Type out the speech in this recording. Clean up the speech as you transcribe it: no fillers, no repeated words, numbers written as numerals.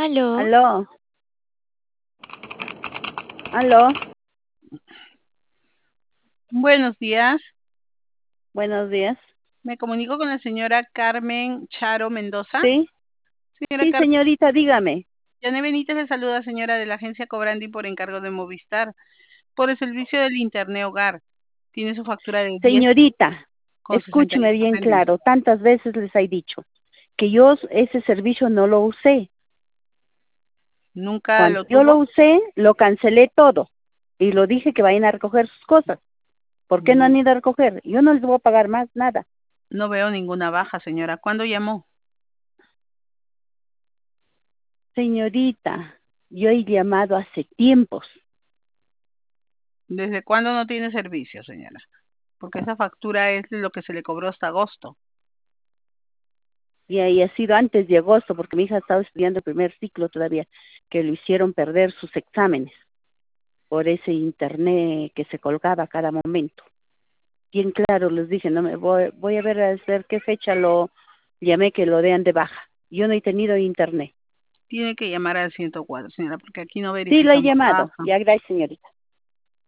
Aló, Aló, aló, Buenos días. buenos días. Me comunico con la señora Carmen Charo Mendoza. ¿Sí? Señora Sí, Carmen, señorita, dígame. Yané Benítez le saluda, señora de la agencia Cobrandi por encargo de Movistar, por el servicio del Internet Hogar. Tiene su factura de 10 Señorita, con escúcheme 68 bien céntimos. claro. Tantas veces les he dicho que yo ese servicio no lo usé. ¿Nunca Cuando lo yo lo tuvo? usé, lo cancelé todo. Y lo dije que vayan a recoger sus cosas. ¿Por qué no han ido a recoger? Yo no les voy a pagar más nada. No veo ninguna baja, señora. ¿Cuándo llamó? Señorita, yo he llamado hace tiempos. ¿Desde cuándo no tiene servicio, señora? Porque esa factura es lo que se le cobró hasta agosto. Y ahí ha sido antes de agosto, porque mi hija estaba estudiando el primer ciclo todavía, que lo hicieron perder sus exámenes por ese internet que se colgaba a cada momento. Bien claro les dije, no me voy a ver qué fecha lo llamé que lo den de baja. Yo no he tenido internet. Tiene que llamar al 104, señora, porque aquí no Sí, lo he verificamos llamado. baja. Ya, gracias, señorita.